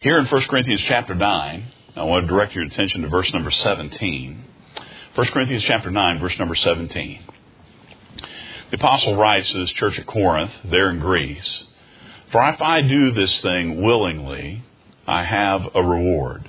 Here in 1 Corinthians chapter 9, I want to direct your attention to verse number 17. 1 Corinthians chapter 9, verse number 17. The apostle writes to this church at Corinth, there in Greece, "For if I do this thing willingly, I have a reward.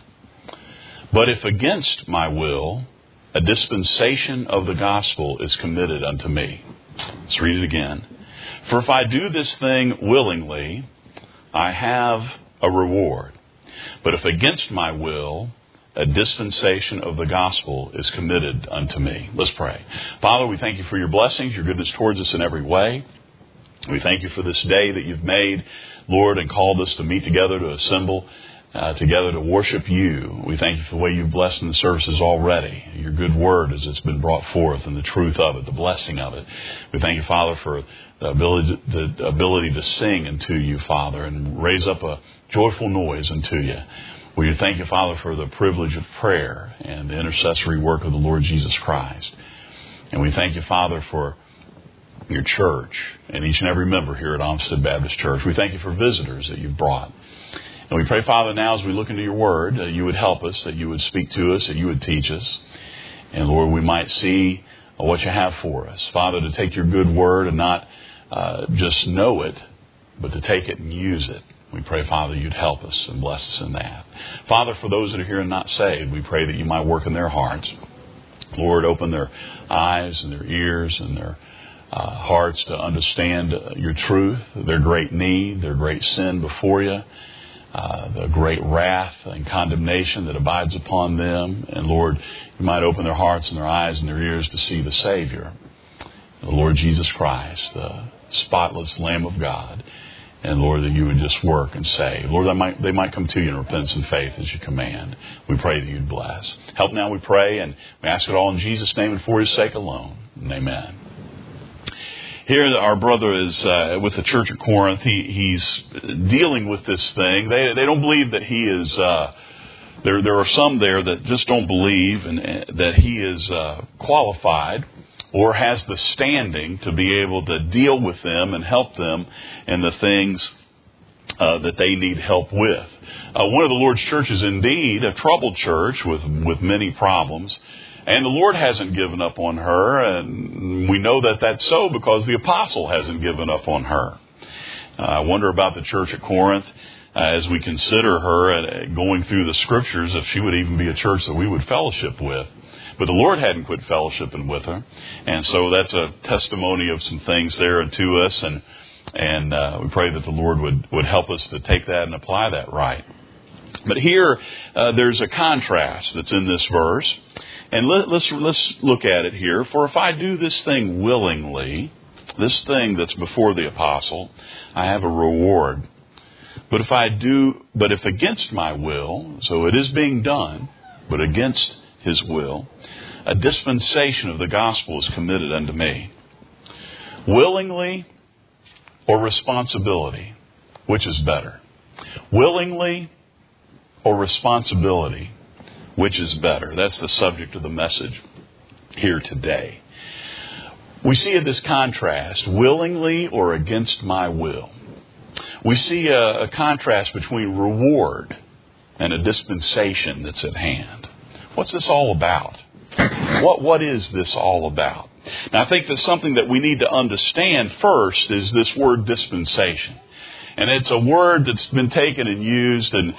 But if against my will, a dispensation of the gospel is committed unto me." Let's read it again. "For if I do this thing willingly, I have a reward. But if against my will, a dispensation of the gospel is committed unto me." Let's pray. Father, we thank you for your blessings, your goodness towards us in every way. We thank you for this day that you've made, Lord, and called us to meet together, to assemble together to worship you. We thank you for the way you've blessed in the services already, your good word as it's been brought forth and the truth of it, the blessing of it. We thank you, Father, for the ability to sing unto you, Father, and raise up a joyful noise unto you. We thank you, Father, for the privilege of prayer and the intercessory work of the Lord Jesus Christ. And we thank you, Father, for your church and each and every member here at Olmsted Baptist Church. We thank you for visitors that you've brought. And we pray, Father, now as we look into your word, that you would help us, that you would speak to us, that you would teach us. And Lord, we might see what you have for us. Father, to take your good word and not just know it, but to take it and use it. We pray, Father, you'd help us and bless us in that. Father, for those that are here and not saved, we pray that you might work in their hearts. Lord, open their eyes and their ears and their hearts to understand your truth, their great need, their great sin before you, the great wrath and condemnation that abides upon them. And Lord, you might open their hearts and their eyes and their ears to see the Savior, the Lord Jesus Christ, the spotless Lamb of God. And Lord, that you would just work and save. Lord, they might come to you in repentance and faith as you command. We pray that you'd bless. Help now, we pray, and we ask it all in Jesus' name and for his sake alone. And amen. Here, our brother is with the church at Corinth. He's dealing with this thing. They don't believe that he is. There are some there that just don't believe and that he is qualified or has the standing to be able to deal with them and help them in the things that they need help with. One of the Lord's churches, indeed, a troubled church with many problems. And the Lord hasn't given up on her, and we know that that's so because the apostle hasn't given up on her. I wonder about the church at Corinth as we consider her going through the scriptures, if she would even be a church that we would fellowship with. But the Lord hadn't quit fellowshipping with her, and so that's a testimony of some things there to us, and we pray that the Lord would help us to take that and apply that right. But here, there's a contrast that's in this verse. And let's look at it here. "For if I do this thing willingly," this thing that's before the apostle, "I have a reward. But if against my will," so it is being done, but against his will, "a dispensation of the gospel is committed unto me." Willingly or responsibility, which is better? Willingly or responsibility, which is better? That's the subject of the message here today. We see this contrast, willingly or against my will. We see a contrast between reward and a dispensation that's at hand. What's this all about? What is this all about? Now, I think that something that we need to understand first is this word dispensation. And it's a word that's been taken and used and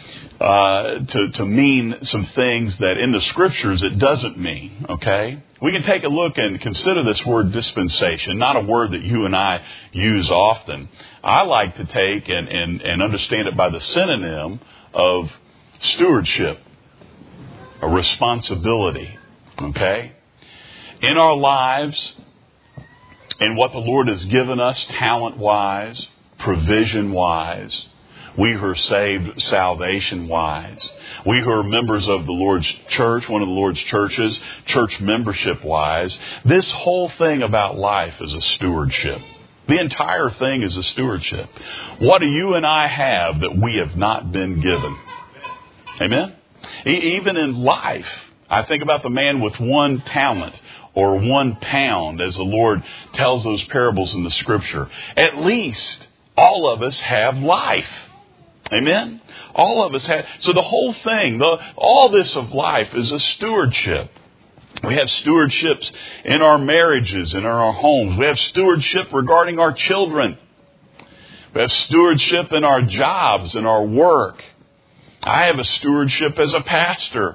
to mean some things that in the scriptures it doesn't mean, okay? We can take a look and consider this word dispensation, not a word that you and I use often. I like to take and understand it by the synonym of stewardship, a responsibility, okay? In our lives, in what the Lord has given us talent-wise, provision-wise, we who are saved salvation-wise, we who are members of the Lord's church, one of the Lord's churches, church membership-wise, this whole thing about life is a stewardship. The entire thing is a stewardship. What do you and I have that we have not been given? Amen? Even in life, I think about the man with 1 talent or 1 pound, as the Lord tells those parables in the Scripture. At least all of us have life. Amen? All of us have. So the whole thing, all this of life is a stewardship. We have stewardships in our marriages, in our homes. We have stewardship regarding our children. We have stewardship in our jobs, in our work. I have a stewardship as a pastor.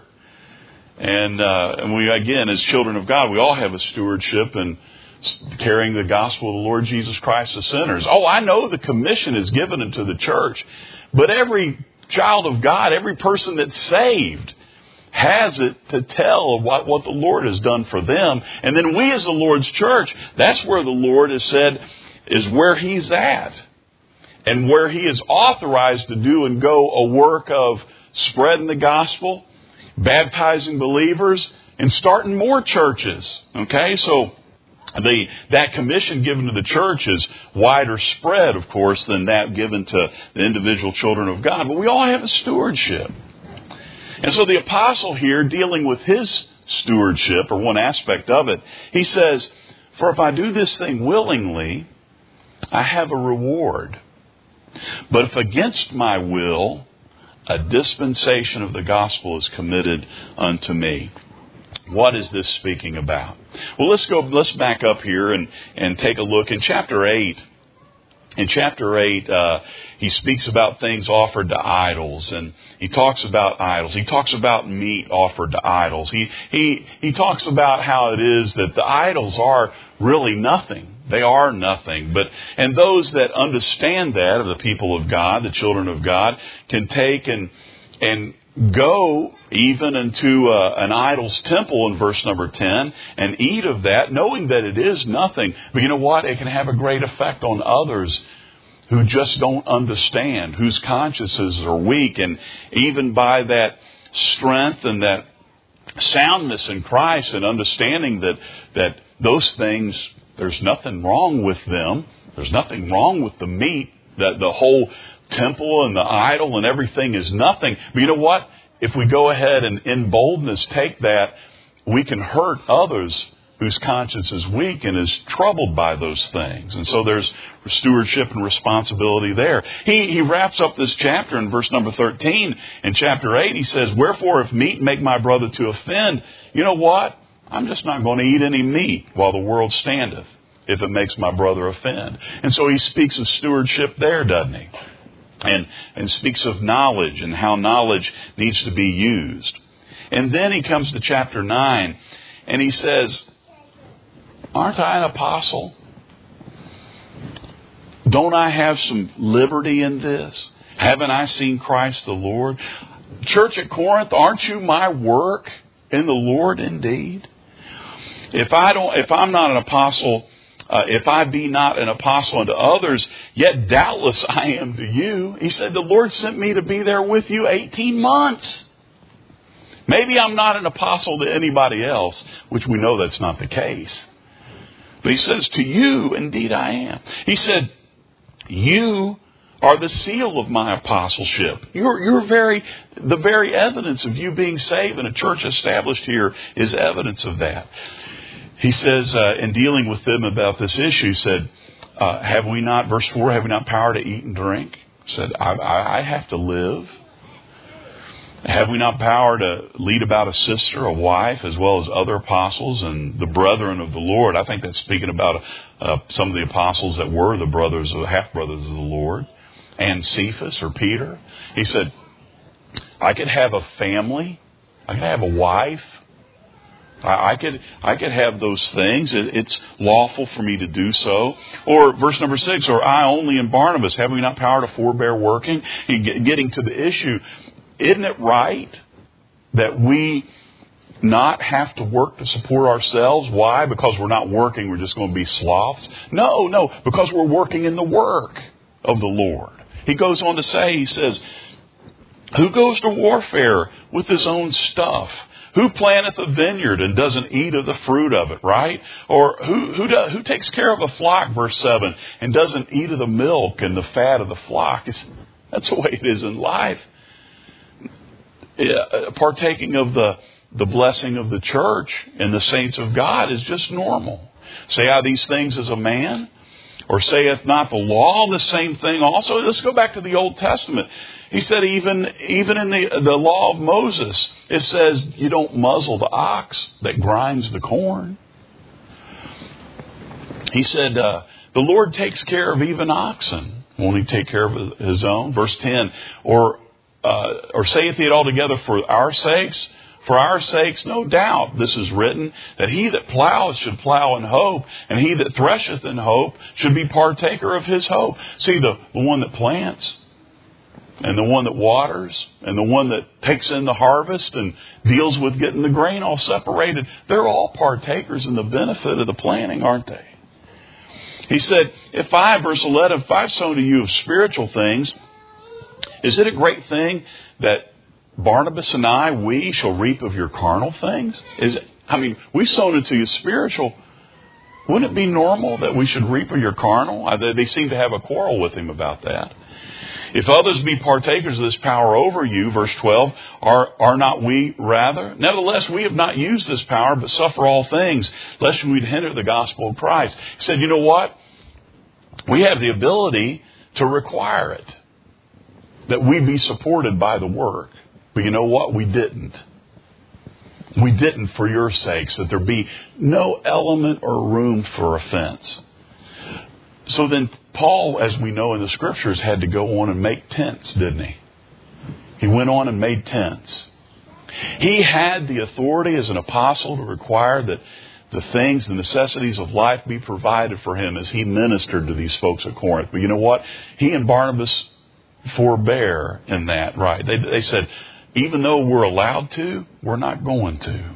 And we, again, as children of God, we all have a stewardship in carrying the gospel of the Lord Jesus Christ to sinners. Oh, I know the commission is given unto the church, but every child of God, every person that's saved, has it to tell of what the Lord has done for them. And then we as the Lord's church, that's where the Lord has said is where He's at. And where He is authorized to do and go a work of spreading the gospel, baptizing believers, and starting more churches. Okay, so that commission given to the church is wider spread, of course, than that given to the individual children of God. But we all have a stewardship. And so the apostle here, dealing with his stewardship, or one aspect of it, he says, "For if I do this thing willingly, I have a reward. But if against my will, a dispensation of the gospel is committed unto me." What is this speaking about? Well, let's back up here and take a look in chapter 8. In chapter 8, he speaks about things offered to idols, and he talks about idols. He talks about meat offered to idols. He talks about how it is that the idols are really nothing. They are nothing. And those that understand that, of the people of God, the children of God, can take and go even into an idol's temple in verse number 10 and eat of that, knowing that it is nothing. But you know what? It can have a great effect on others who just don't understand, whose consciences are weak. And even by that strength and that soundness in Christ and understanding that those things, there's nothing wrong with them. There's nothing wrong with the meat. That the whole temple and the idol and everything is nothing. But you know what? If we go ahead and in boldness take that, we can hurt others whose conscience is weak and is troubled by those things. And so there's stewardship and responsibility there. He wraps up this chapter in verse number 13. In chapter 8, he says, "Wherefore if meat make my brother to offend, you know what? I'm just not going to eat any meat while the world standeth, if it makes my brother offend." And so he speaks of stewardship there, doesn't he? And speaks of knowledge and how knowledge needs to be used. And then he comes to chapter 9 and he says, "Aren't I an apostle? Don't I have some liberty in this? Haven't I seen Christ the Lord? Church at Corinth, aren't you my work in the Lord indeed? If I'm not an apostle, if I be not an apostle unto others, yet doubtless I am to you." He said, the Lord sent me to be there with you 18 months. Maybe I'm not an apostle to anybody else, which we know that's not the case. But he says, to you, indeed I am. He said, you are the seal of my apostleship. The very evidence of you being saved and a church established here is evidence of that. He says, in dealing with them about this issue, said, have we not, verse 4, have we not power to eat and drink? Said, I have to live. Have we not power to lead about a sister, a wife, as well as other apostles and the brethren of the Lord? I think that's speaking about some of the apostles that were the brothers or half-brothers of the Lord. And Cephas or Peter. He said, I could have a family. I could have a wife. I could have those things. It's lawful for me to do so. Or verse number 6, or I only and Barnabas, have we not power to forbear working? Getting to the issue, isn't it right that we not have to work to support ourselves? Why? Because we're not working, we're just going to be sloths? No, because we're working in the work of the Lord. He goes on to say, he says, who goes to warfare with his own stuff? Who planteth a vineyard and doesn't eat of the fruit of it, right? Or who takes care of a flock, verse 7, and doesn't eat of the milk and the fat of the flock? That's the way it is in life. Partaking of the blessing of the church and the saints of God is just normal. Say I these things as a man? Or saith not the law the same thing also? Let's go back to the Old Testament. He said even in the law of Moses, it says you don't muzzle the ox that grinds the corn. He said, the Lord takes care of even oxen. Won't He take care of His own? Verse 10, or saith He it altogether for our sakes? For our sakes, no doubt, this is written, that he that ploweth should plow in hope, and he that thresheth in hope should be partaker of his hope. See, the one that plants, and the one that waters, and the one that takes in the harvest and deals with getting the grain all separated, they're all partakers in the benefit of the planting, aren't they? He said, verse 11, if I've sown to you of spiritual things, is it a great thing that Barnabas and I, we shall reap of your carnal things? We've sown into you spiritual. Wouldn't it be normal that we should reap of your carnal? They seem to have a quarrel with him about that. If others be partakers of this power over you, verse 12, are not we rather? Nevertheless, we have not used this power, but suffer all things, lest we'd hinder the gospel of Christ. He said, you know what? We have the ability to require it, that we be supported by the work. But you know what? We didn't. We didn't for your sakes, that there be no element or room for offense. So then Paul, as we know in the Scriptures, had to go on and make tents, didn't he? He went on and made tents. He had the authority as an apostle to require that the things, the necessities of life be provided for him as he ministered to these folks at Corinth. But you know what? He and Barnabas forbear in that, right? They said, even though we're allowed to, we're not going to.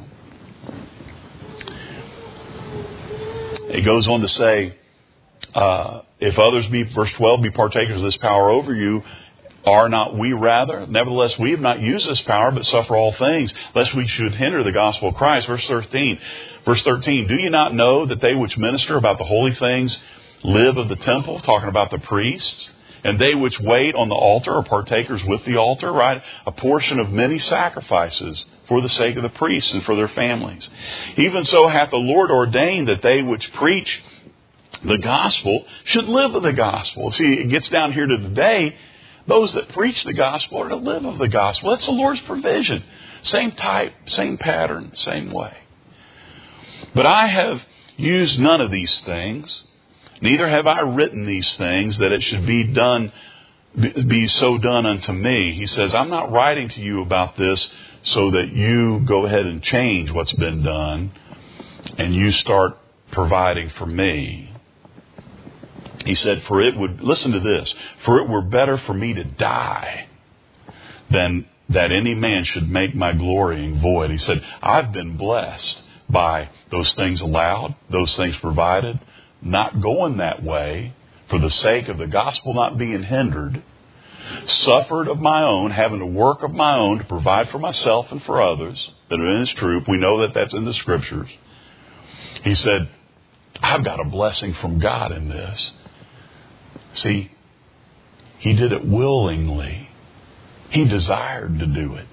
It goes on to say, if others be, verse 12, be partakers of this power over you, are not we rather? Nevertheless, we have not used this power, but suffer all things, lest we should hinder the gospel of Christ. Verse 13, do you not know that they which minister about the holy things live of the temple? Talking about the priests. And they which wait on the altar are partakers with the altar, right? A portion of many sacrifices for the sake of the priests and for their families. Even so hath the Lord ordained that they which preach the gospel should live of the gospel. See, it gets down here to today. Those that preach the gospel are to live of the gospel. That's the Lord's provision. Same type, same pattern, same way. But I have used none of these things. Neither have I written these things that it should be so done unto me. He says, I'm not writing to you about this so that you go ahead and change what's been done and you start providing for me. He said, listen to this, for it were better for me to die than that any man should make my glorying void. He said, I've been blessed by those things allowed, those things provided, not going that way for the sake of the gospel not being hindered, suffered of my own, having to work of my own to provide for myself and for others that are in His troop. We know that that's in the Scriptures. He said, I've got a blessing from God in this. See, he did it willingly. He desired to do it.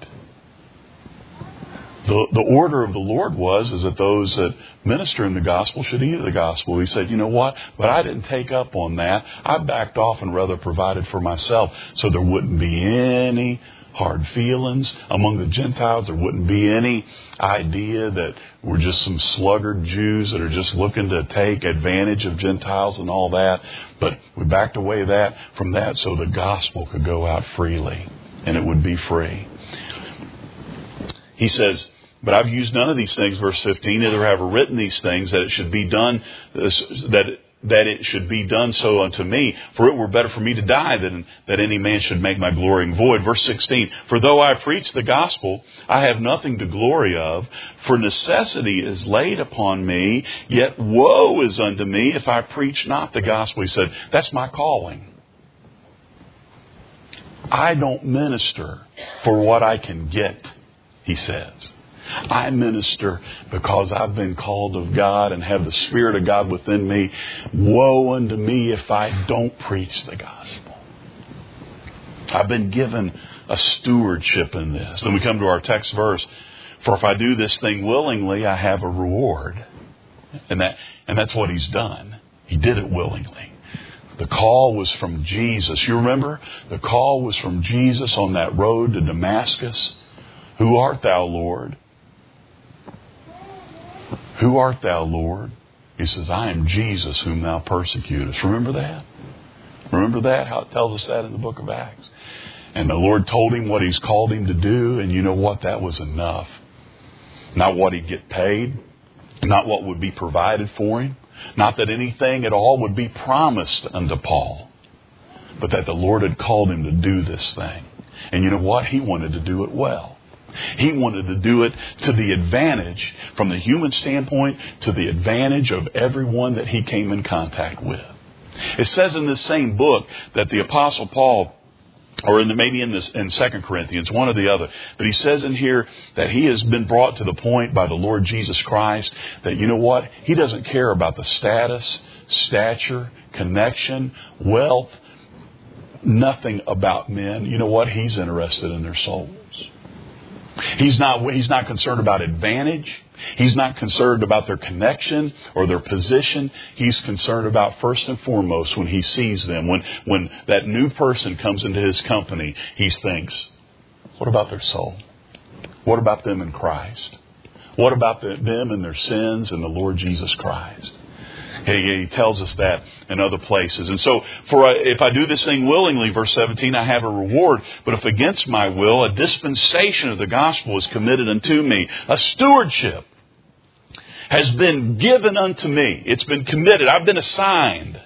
The order of the Lord is that those that minister in the gospel should eat of the gospel. He said, you know what? But I didn't take up on that. I backed off and rather provided for myself so there wouldn't be any hard feelings among the Gentiles. There wouldn't be any idea that we're just some sluggard Jews that are just looking to take advantage of Gentiles and all that. But we backed away from that so the gospel could go out freely and it would be free. He says, but I've used none of these things, verse 15, neither have I written these things that it should be done, that it should be done so unto me. For it were better for me to die than that any man should make my glorying void. Verse 16, for though I preach the gospel, I have nothing to glory of, for necessity is laid upon me, yet woe is unto me if I preach not the gospel. He said, that's my calling. I don't minister for what I can get, he says. I minister because I've been called of God and have the Spirit of God within me. Woe unto me if I don't preach the gospel. I've been given a stewardship in this. Then we come to our text verse. For if I do this thing willingly, I have a reward. And that's what he's done. He did it willingly. The call was from Jesus. You remember? The call was from Jesus on that road to Damascus. Who art thou, Lord? Who art thou, Lord? He says, I am Jesus whom thou persecutest. Remember that? Remember that? How it tells us that in the book of Acts. And the Lord told him what He's called him to do. And you know what? That was enough. Not what he'd get paid. Not what would be provided for him. Not that anything at all would be promised unto Paul. But that the Lord had called him to do this thing. And you know what? He wanted to do it well. He wanted to do it to the advantage, from the human standpoint, to the advantage of everyone that he came in contact with. It says in this same book that the Apostle Paul, or in 2 Corinthians, one or the other, but he says in here that he has been brought to the point by the Lord Jesus Christ that, you know what? He doesn't care about the status, stature, connection, wealth, nothing about men. You know what? He's interested in their souls. He's not concerned about advantage. He's not concerned about their connection or their position. He's concerned about, first and foremost, when he sees them, when that new person comes into his company, he thinks, what about their soul? What about them in Christ? What about them and their sins and the Lord Jesus Christ? He tells us that in other places. And so, if I do this thing willingly, verse 17, I have a reward. But if against my will, a dispensation of the gospel is committed unto me. A stewardship has been given unto me. It's been committed. I've been assigned.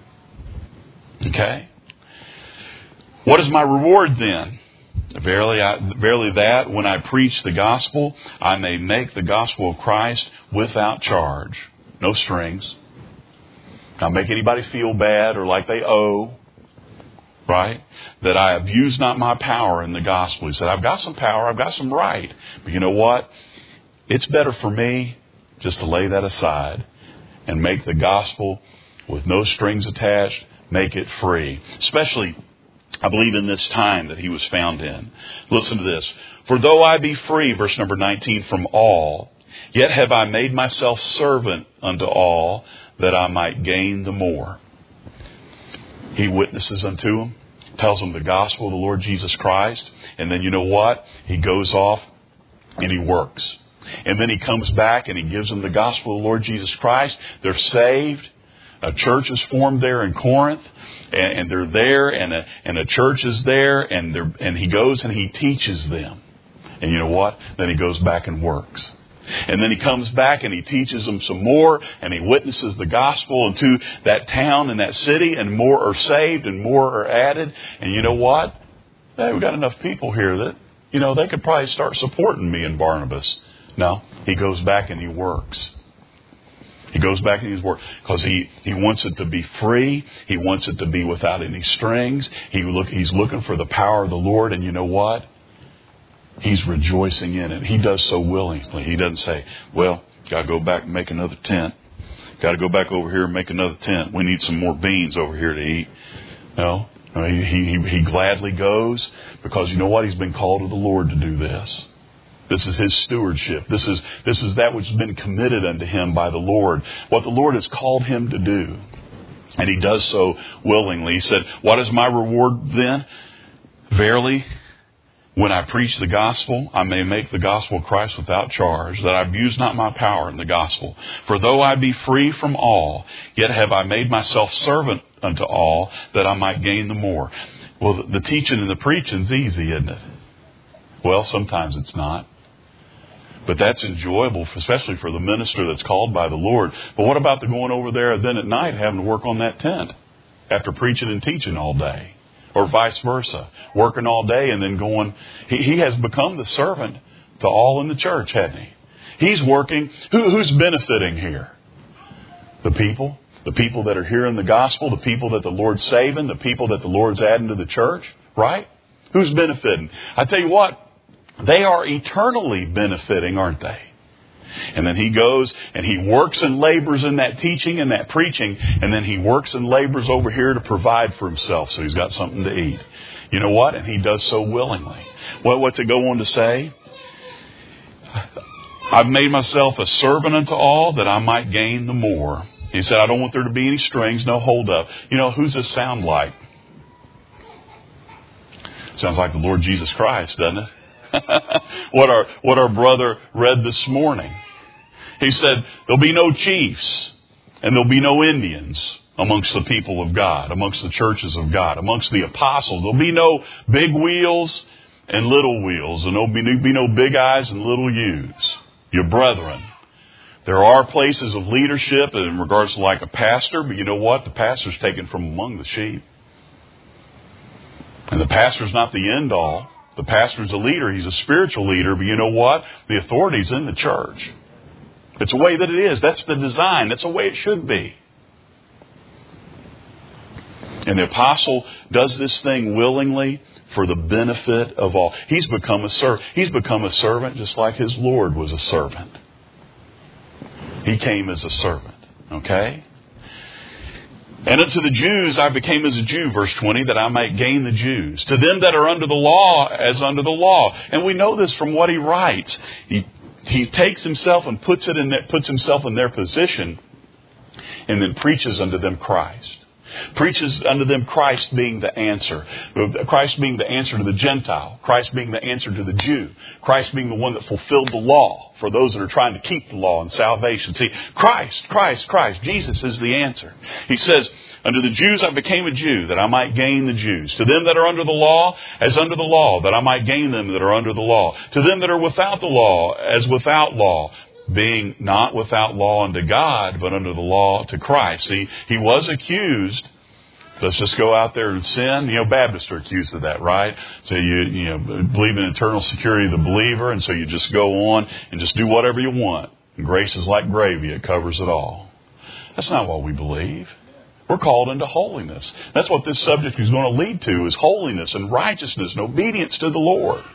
Okay? What is my reward then? Verily that when I preach the gospel, I may make the gospel of Christ without charge. No strings. Not make anybody feel bad or like they owe. Right? That I abuse not my power in the gospel. He said, I've got some power, I've got some right. But you know what? It's better for me just to lay that aside and make the gospel with no strings attached, make it free. Especially, I believe, in this time that he was found in. Listen to this. For though I be free, verse number 19, from all, yet have I made myself servant unto all, that I might gain the more. He witnesses unto them, tells them the gospel of the Lord Jesus Christ, and then you know what? He goes off and he works. And then he comes back and he gives them the gospel of the Lord Jesus Christ. They're saved. A church is formed there in Corinth, and they're there, and a church is there, and he goes and he teaches them. And you know what? Then he goes back and works. And then he comes back and he teaches them some more, and he witnesses the gospel into that town and that city, and more are saved and more are added. And you know what? Hey, we've got enough people here that, they could probably start supporting me and Barnabas. No, he goes back and he works. He goes back and he's work because he wants it to be free. He wants it to be without any strings. He's looking for the power of the Lord, and you know what? He's rejoicing in it. He does so willingly. He doesn't say, well, got to go back and make another tent. Got to go back over here and make another tent. We need some more beans over here to eat. No, he gladly goes because you know what? He's been called of the Lord to do this. This is his stewardship. This is that which has been committed unto him by the Lord. What the Lord has called him to do. And he does so willingly. He said, what is my reward then? Verily, when I preach the gospel, I may make the gospel of Christ without charge, that I abuse not my power in the gospel. For though I be free from all, yet have I made myself servant unto all, that I might gain the more. Well, the teaching and the preaching is easy, isn't it? Well, sometimes it's not. But that's enjoyable, especially for the minister that's called by the Lord. But what about the going over there then at night having to work on that tent after preaching and teaching all day? Or vice versa. Working all day and then going. He has become the servant to all in the church, hasn't he? He's working. Who's benefiting here? The people. The people that are hearing the gospel. The people that the Lord's saving. The people that the Lord's adding to the church. Right? Who's benefiting? I tell you what. They are eternally benefiting, aren't they? And then he goes and he works and labors in that teaching and that preaching. And then he works and labors over here to provide for himself. So he's got something to eat. You know what? And he does so willingly. Well, what to go on to say? I've made myself a servant unto all, that I might gain the more. He said, I don't want there to be any strings, no hold up. You know, who's this sound like? Sounds like the Lord Jesus Christ, doesn't it? what our brother read this morning. He said, there'll be no chiefs and there'll be no Indians amongst the people of God, amongst the churches of God, amongst the apostles. There'll be no big wheels and little wheels, and there'll be no big I's and little U's. Your brethren. There are places of leadership in regards to like a pastor, but you know what? The pastor's taken from among the sheep. And the pastor's not the end all. The pastor's a leader. He's a spiritual leader, but you know what? The authority's in the church. It's the way that it is. That's the design. That's the way it should be. And the apostle does this thing willingly for the benefit of all. He's become a servant. He's become a servant just like his Lord was a servant. He came as a servant. Okay? And unto the Jews I became as a Jew, verse 20, that I might gain the Jews. To them that are under the law, as under the law. And we know this from what he writes. He takes himself and puts himself in their position, and then preaches unto them Christ. Preaches unto them Christ being the answer. Christ being the answer to the Gentile. Christ being the answer to the Jew. Christ being the one that fulfilled the law for those that are trying to keep the law and salvation. See, Christ. Jesus is the answer. He says, unto the Jews I became a Jew, that I might gain the Jews. To them that are under the law, as under the law, that I might gain them that are under the law. To them that are without the law, as without law, being not without law unto God, but under the law to Christ. See, he was accused. Let's just go out there and sin. You know, Baptists are accused of that, right? So you believe in eternal security of the believer, and so you just go on and just do whatever you want. And grace is like gravy. It covers it all. That's not what we believe. We're called into holiness. That's what this subject is going to lead to, is holiness and righteousness and obedience to the Lord.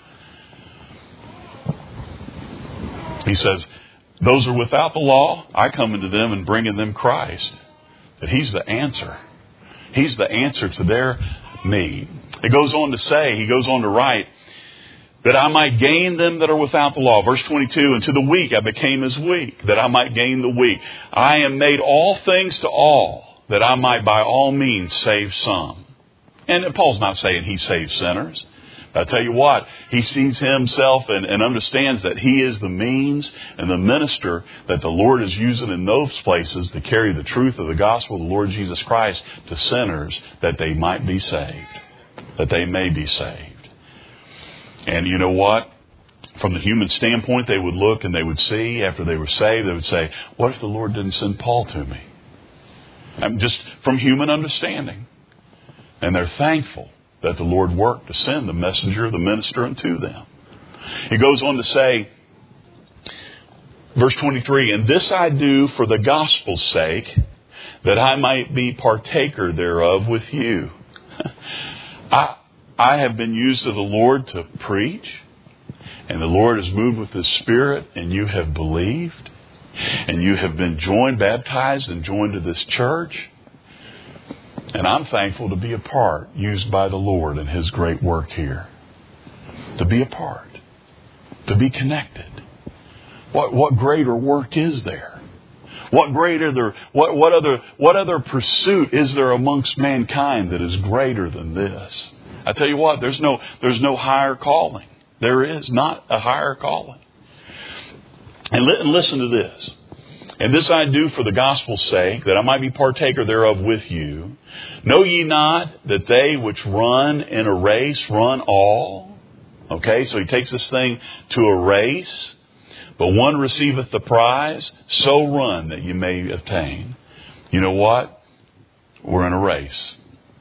He says, those are without the law, I come into them and bring in them Christ. That he's the answer. He's the answer to their need. He goes on to write, that I might gain them that are without the law. Verse 22, and to the weak I became as weak, that I might gain the weak. I am made all things to all, that I might by all means save some. And Paul's not saying he saves sinners. I tell you what, he sees himself and understands that he is the means and the minister that the Lord is using in those places to carry the truth of the gospel of the Lord Jesus Christ to sinners, that they might be saved, that they may be saved. And you know what? From the human standpoint, they would look and they would see, after they were saved, they would say, what if the Lord didn't send Paul to me? Just from human understanding. And they're thankful that the Lord worked to send the messenger, the minister unto them. He goes on to say, verse 23, and this I do for the gospel's sake, that I might be partaker thereof with you. I have been used of the Lord to preach, and the Lord has moved with His Spirit, and you have believed, and you have been baptized and joined to this church. And I'm thankful to be a part, used by the Lord in His great work here. To be a part. To be connected. What greater work is there? What other pursuit is there amongst mankind that is greater than this? I tell you what, there's no higher calling. There is not a higher calling. And listen to this. And this I do for the gospel's sake, that I might be partaker thereof with you. Know ye not that they which run in a race run all? Okay, so he takes this thing to a race. But one receiveth the prize, so run that you may obtain. You know what? We're in a race.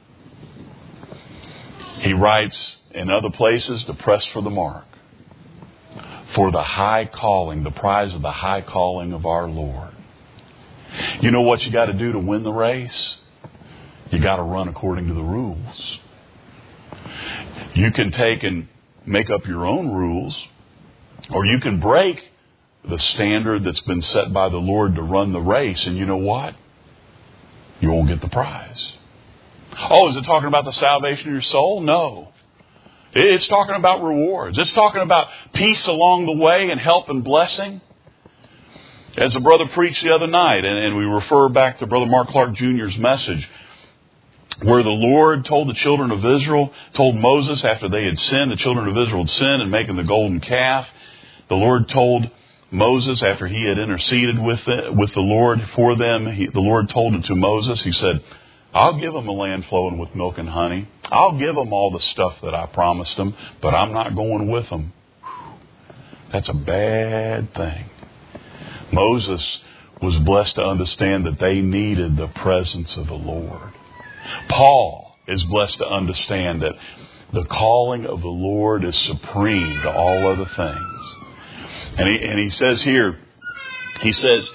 He writes in other places to press for the mark. For the high calling, the prize of the high calling of our Lord. You know what you got to do to win the race? You got to run according to the rules. You can take and make up your own rules, or you can break the standard that's been set by the Lord to run the race, and you know what? You won't get the prize. Oh, is it talking about the salvation of your soul? No. It's talking about rewards. It's talking about peace along the way and help and blessing. As the brother preached the other night, and we refer back to Brother Mark Clark Jr.'s message, where the Lord told the children of Israel, told Moses after they had sinned, the children of Israel had sinned in making the golden calf. The Lord told Moses after he had interceded with the Lord for them, the Lord told it to Moses. He said, I'll give them a land flowing with milk and honey. I'll give them all the stuff that I promised them, but I'm not going with them. That's a bad thing. Moses was blessed to understand that they needed the presence of the Lord. Paul is blessed to understand that the calling of the Lord is supreme to all other things. And he says here, he says,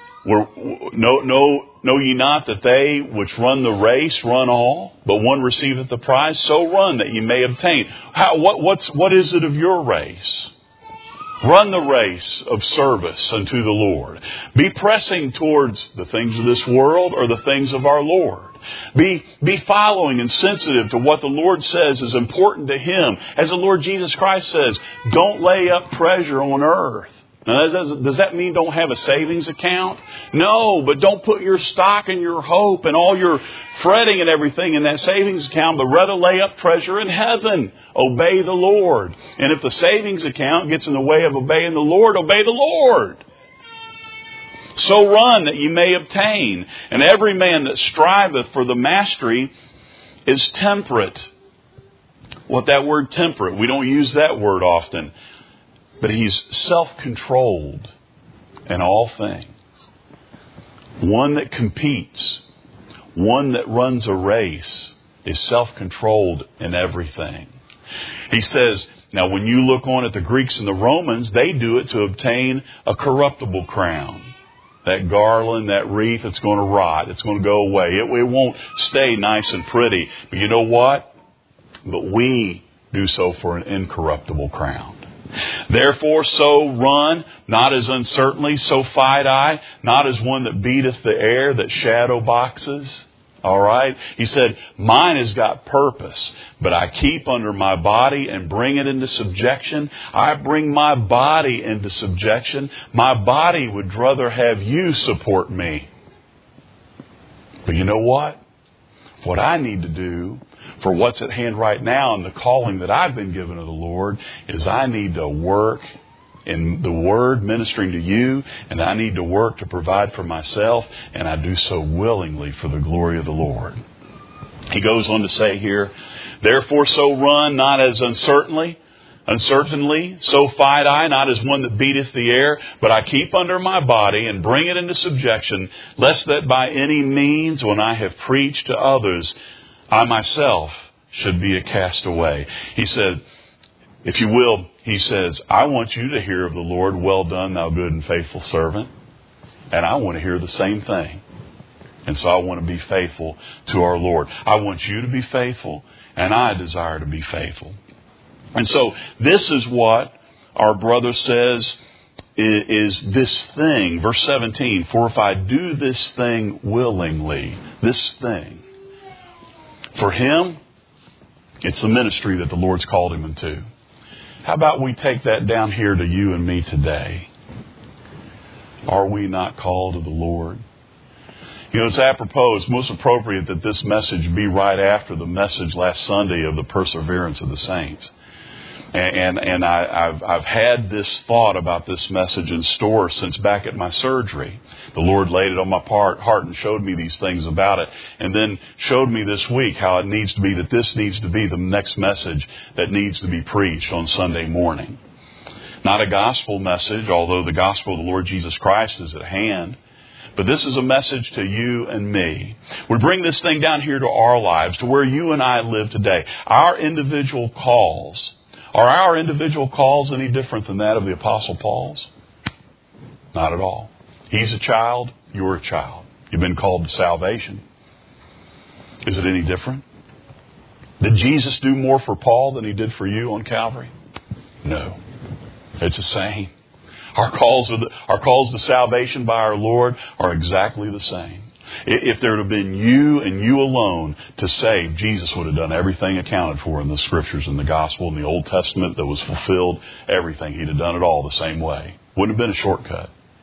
know ye not that they which run the race run all, but one receiveth the prize? So run that ye may obtain. What is it of your race? Run the race of service unto the Lord. Be pressing towards the things of this world or the things of our Lord. Be following and sensitive to what the Lord says is important to Him. As the Lord Jesus Christ says, don't lay up treasure on earth. Now, does that mean don't have a savings account? No, but don't put your stock and your hope and all your fretting and everything in that savings account, but rather lay up treasure in heaven. Obey the Lord. And if the savings account gets in the way of obeying the Lord, obey the Lord. So run that ye may obtain. And every man that striveth for the mastery is temperate. What that word temperate, we don't use that word often. But he's self-controlled in all things. One that competes, one that runs a race, is self-controlled in everything. He says, now when you look on at the Greeks and the Romans, they do it to obtain a corruptible crown. That garland, that wreath, it's going to rot. It's going to go away. It won't stay nice and pretty. But you know what? But we do so for an incorruptible crown. Therefore, so run, not as uncertainly, so fight I, not as one that beateth the air, that shadow boxes. All right? He said, mine has got purpose, but I keep under my body and bring it into subjection. I bring my body into subjection. My body would rather have you support me. But you know what? What I need to do for what's at hand right now and the calling that I've been given of the Lord is I need to work in the Word ministering to you, and I need to work to provide for myself, and I do so willingly for the glory of the Lord. He goes on to say here, therefore so run, not as uncertainly, so fight I, not as one that beateth the air, but I keep under my body and bring it into subjection, lest that by any means, when I have preached to others, I myself should be a castaway. He said, if you will, he says, I want you to hear of the Lord, well done, thou good and faithful servant. And I want to hear the same thing. And so I want to be faithful to our Lord. I want you to be faithful, and I desire to be faithful. And so this is what our brother says is this thing. Verse 17, for if I do this thing willingly, this thing, for him, it's the ministry that the Lord's called him into. How about we take that down here to you and me today? Are we not called of the Lord? You know, it's apropos, it's most appropriate that this message be right after the message last Sunday of the perseverance of the saints. And I've had this thought about this message in store since back at my surgery. The Lord laid it on my heart and showed me these things about it. And then showed me this week how it needs to be, that this needs to be the next message that needs to be preached on Sunday morning. Not a gospel message, although the gospel of the Lord Jesus Christ is at hand. But this is a message to you and me. We bring this thing down here to our lives, to where you and I live today. Our individual calls. Are our individual calls any different than that of the Apostle Paul's? Not at all. He's a child, you're a child. You've been called to salvation. Is it any different? Did Jesus do more for Paul than he did for you on Calvary? No. It's the same. Our calls to salvation by our Lord are exactly the same. If there had been you and you alone to save, Jesus would have done everything accounted for in the Scriptures and the Gospel and the Old Testament that was fulfilled. Everything. He'd have done it all the same way. Wouldn't have been a shortcut.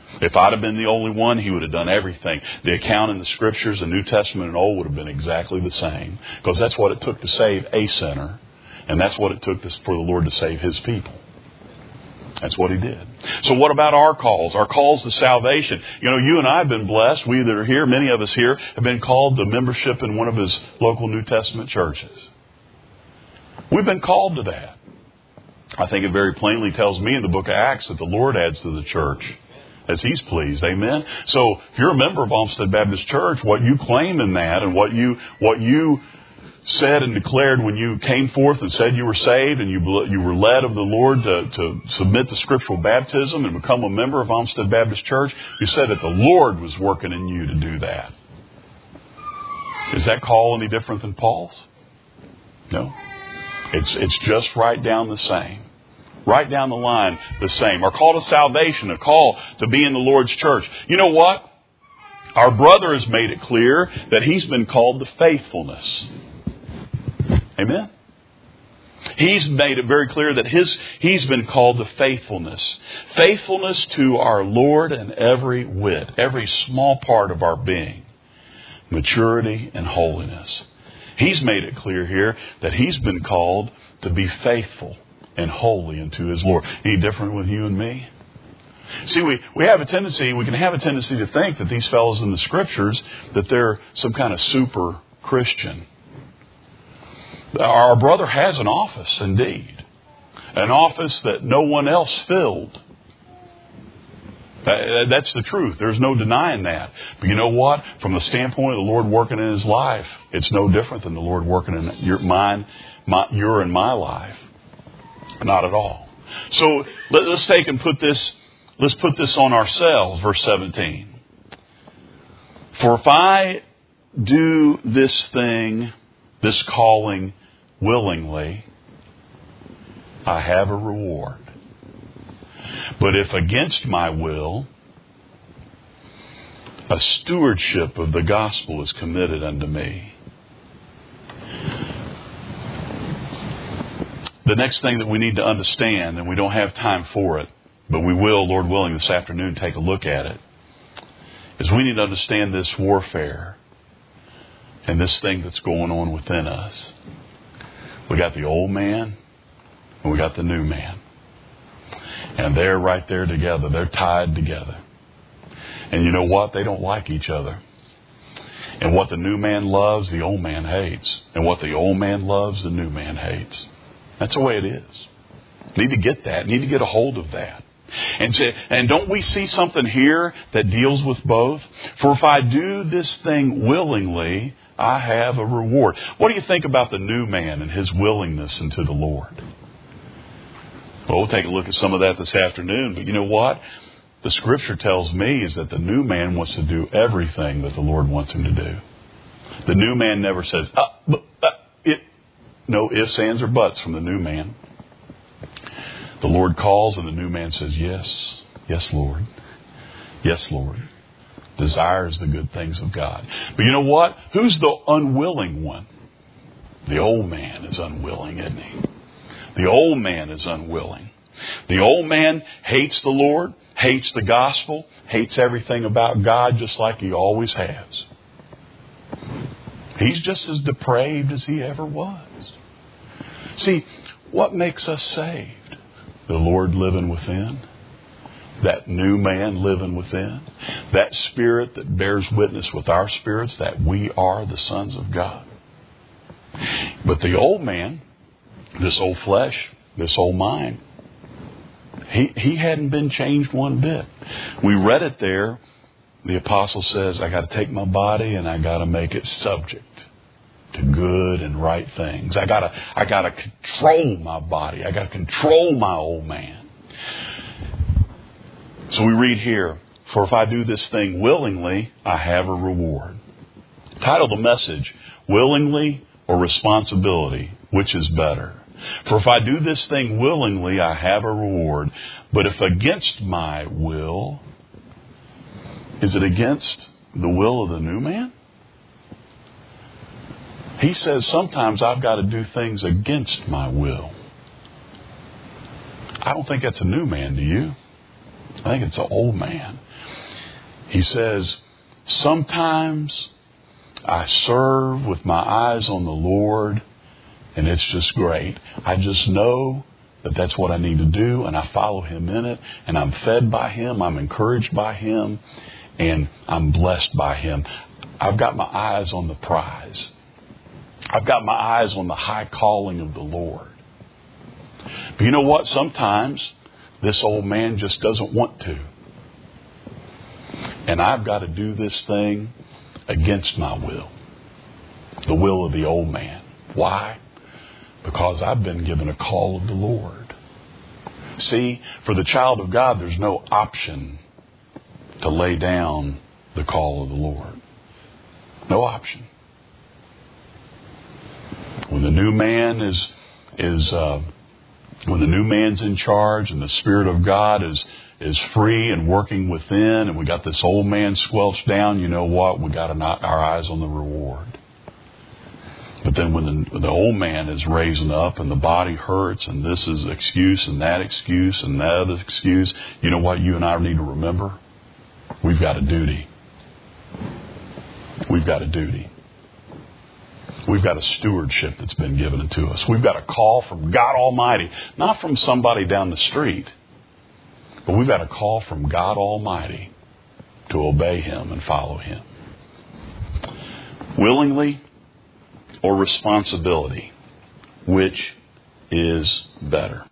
If I'd have been the only one, he would have done everything. The account in the Scriptures, the New Testament and Old, would have been exactly the same. Because that's what it took to save a sinner. And that's what it took for the Lord to save His people. That's what He did. So what about our calls? Our calls to salvation. You know, you and I have been blessed. We that are here, many of us here, have been called to membership in one of His local New Testament churches. We've been called to that. I think it very plainly tells me in the book of Acts that the Lord adds to the church as He's pleased. Amen? So if you're a member of Olmsted Baptist Church, what you claim in that and what you said and declared when you came forth and said you were saved and you were led of the Lord to submit to scriptural baptism and become a member of Olmsted Baptist Church, you said that the Lord was working in you to do that. Is that call any different than Paul's? No. It's just right down the same. Right down the line, the same. Our call to salvation, a call to be in the Lord's church. You know what? Our brother has made it clear that he's been called to faithfulness. Amen? He's made it very clear that he's been called to faithfulness. Faithfulness to our Lord in every whit, every small part of our being. Maturity and holiness. He's made it clear here that he's been called to be faithful and holy unto his Lord. Any different with you and me? See, we can have a tendency to think that these fellows in the Scriptures, that they're some kind of super Christian. Our brother has an office, indeed. An office that no one else filled. That's the truth. There's no denying that. But you know what? From the standpoint of the Lord working in his life, it's no different than the Lord working in your and my life. Not at all. So let's take and put this on ourselves, verse 17. For if I do this thing, this calling, willingly, I have a reward. But if against my will, a stewardship of the gospel is committed unto me. The next thing that we need to understand, and we don't have time for it, but we will, Lord willing, this afternoon take a look at it, is we need to understand this warfare and this thing that's going on within us. We got the old man and we got the new man. And they're right there together. They're tied together. And you know what? They don't like each other. And what the new man loves, the old man hates. And what the old man loves, the new man hates. That's the way it is. Need to get that. Need to get a hold of that. And don't we see something here that deals with both? For if I do this thing willingly, I have a reward. What do you think about the new man and his willingness unto the Lord? Well, we'll take a look at some of that this afternoon. But you know what? The Scripture tells me is that the new man wants to do everything that the Lord wants him to do. The new man never says, no ifs, ands, or buts from the new man. The Lord calls and the new man says, yes, yes, Lord. Yes, Lord. Desires the good things of God. But you know what? Who's the unwilling one? The old man is unwilling, isn't he? The old man is unwilling. The old man hates the Lord, hates the gospel, hates everything about God just like he always has. He's just as depraved as he ever was. See, what makes us saved? The Lord living within. That new man living within. That spirit that bears witness with our spirits that we are the sons of God. But the old man, this old flesh, this old mind, he hadn't been changed one bit. We read it there. The apostle says, I got to take my body and I got to make it subject to good and right things. I got to control my body. I got to control my old man. So we read here, for if I do this thing willingly, I have a reward. Title the message, Willingly or Responsibility, which is better? For if I do this thing willingly, I have a reward. But if against my will, is it against the will of the new man? He says sometimes I've got to do things against my will. I don't think that's a new man, do you? I think it's an old man. He says, sometimes I serve with my eyes on the Lord, and it's just great. I just know that that's what I need to do, and I follow Him in it, and I'm fed by Him, I'm encouraged by Him, and I'm blessed by Him. I've got my eyes on the prize. I've got my eyes on the high calling of the Lord. But you know what? Sometimes this old man just doesn't want to. And I've got to do this thing against my will. The will of the old man. Why? Because I've been given a call of the Lord. See, for the child of God, there's no option to lay down the call of the Lord. No option. When the new man when the new man's in charge and the Spirit of God is free and working within, and we got this old man squelched down, you know what? We got our eyes on the reward. But then when the old man is raising up and the body hurts and this is excuse and that other excuse, you know what you and I need to remember? We've got a duty. We've got a duty. We've got a stewardship that's been given to us. We've got a call from God Almighty, not from somebody down the street, but we've got a call from God Almighty to obey Him and follow Him. Willingly or responsibility, which is better?